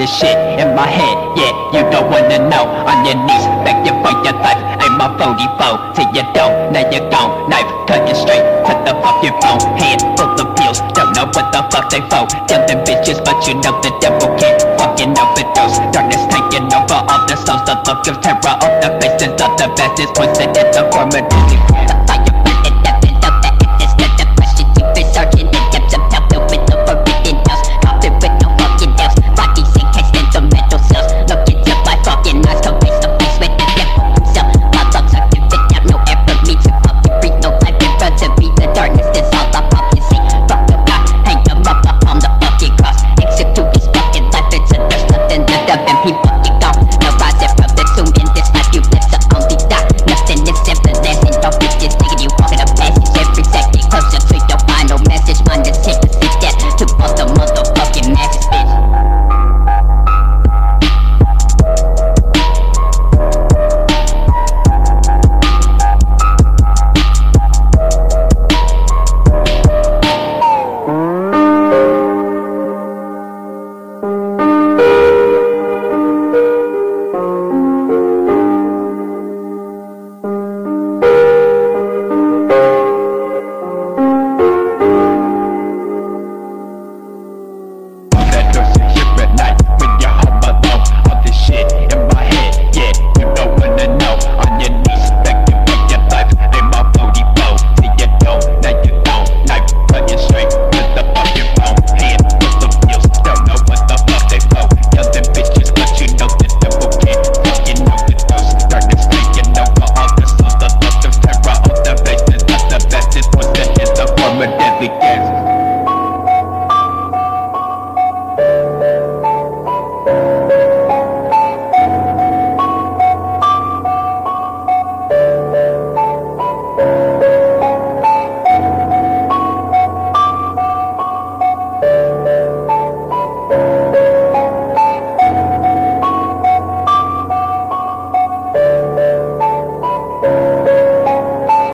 this shit in my head. Yeah, you don't wanna know. On your knees, begging for your life. I'm a phony foe till you don't. Now you're gone, knife cutting straight to the fucking bone. Hand full of pills, don't know what the fuck they for. Killing bitches, but you know the devil can't fucking overdose. Darkness taking over all the souls. The look of terror on the faces of the bastards. Poison in the form of music. The fire burning up and up the edges to the question. You've been searching the depths of hell filled with the forbidden else. Coffin with no fucking else. Bodies encased in the metal cells. Look into my fucking eyes, come face to face with the devil himself. My lungs are convict, have no air for me to fucking breathe. No life in front of me, the darkness is all I fucking see. Fuck the God, hang him up on the fucking cross. Exit to his fucking life, it's a there's nothing left of him. He